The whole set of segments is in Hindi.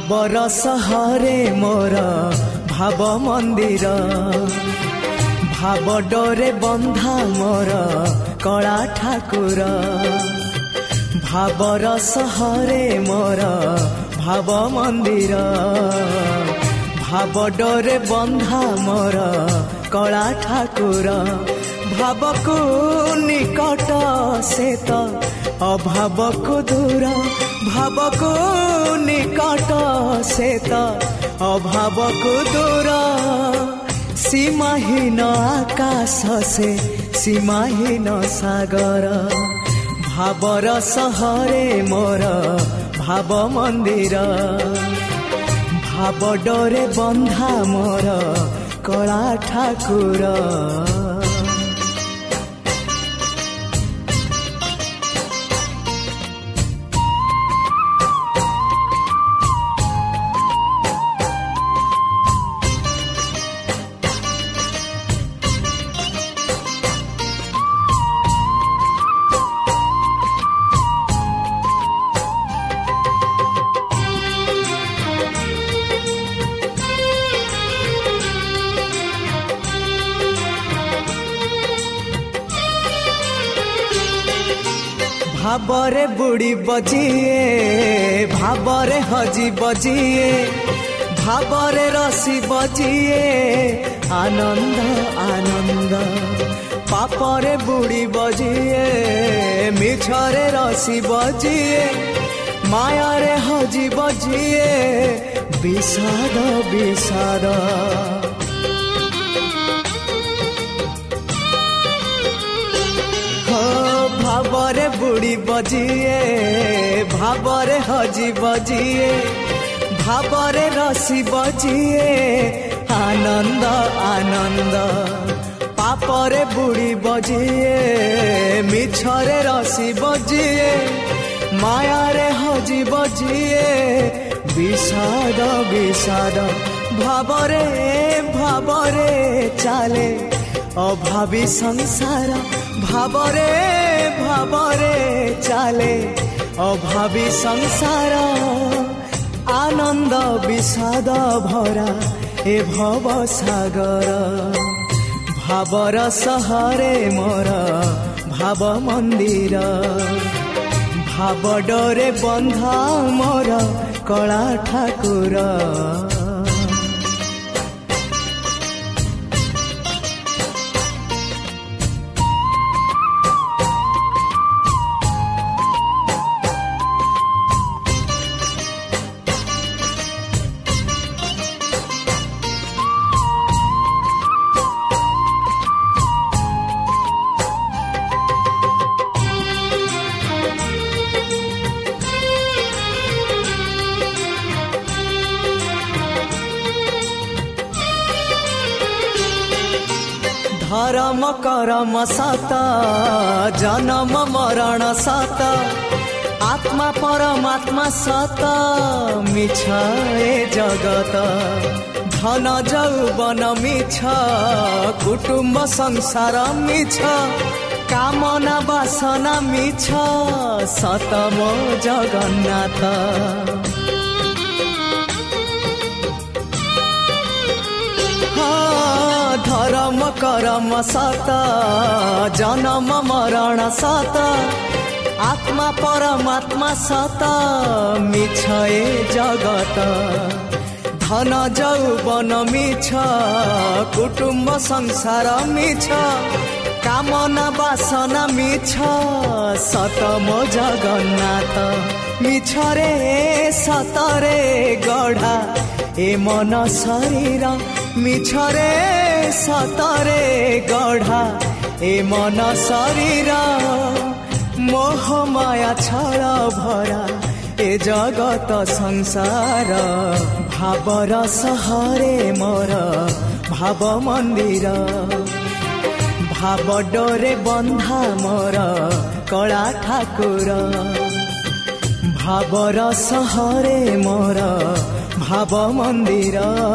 भावर सहरे मोर भाव मंदिर भाव डोरे बंधा मोर कला ठाकुर भावर सहरे मोर भाव मंदिर भाव डोरे बंधा मोर कला ठाकुर भाव को निकट से तो अभाव को दूर भाव को निकट से तो अभाव को दूर सीमाहीन आकाश से सीमाहीन सागर भावर सहरे मोर भाव मंदिर भाव डोरे बंधा मोर कला ठाकुर। भावरे बुड़ी बजिए भावरे हजी बजिए भावरे रसी बजिए आनंद आनंद पापरे बुड़ी बजिए मिछरे रसी बजिए मायारे हजी बजिए विषाद विषाद भावरे बुड़ी बजिए भावरे हजी बजिए भावरे रसी बजिए आनंद आनंद पापरे बुड़ी बजिए मिछरे रसी बजिए मायारे हजी बजिए विषाद विषाद भावरे भावरे चाले अभावी संसार भावरे भावरे चाले अभावी संसार आनंद विषाद भरा ए भव सागर भावर सहरे मोर भाव मंदिर भाव डोरे बंधा मोर कला ठाकुर। धर्म करम सत जन्म मरण सत आत्मा परमात्मा सत मिछ ए जगत धन जौवन मिछ कुटुम्ब संसार मिछ कामना वासना मिछ सत मो जगन्नाथ धर्म करम सत जन्म मरण सत आत्मा परमात्मा सत मिछ ए जगत धन जौवन मिछ कुटुम्ब संसार मिछ कामना वासना मिछ सत मो जगन्नाथ मिछ रे सतरे गढ़ा ए मन शरीर मिछरे सतरे गढ़ा ए मन शरीर मोह माया छल भरा ए जगत संसार भावर सहरे मोर भाव मंदिर भाव डोरे बंधा मोर कला ठाकुर भावर सहरे मोर भाव मंदिर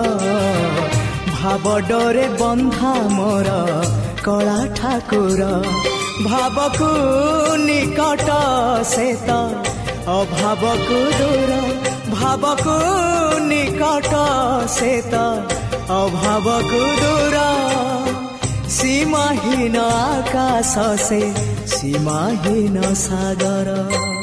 भाव डोरे बंधा मोर कला ठाकुर भाव को निकट से तो अभाव को दूर भावको निकट से तो अभावको दूर सीमाहीन आकाश से सीमाहीन सागर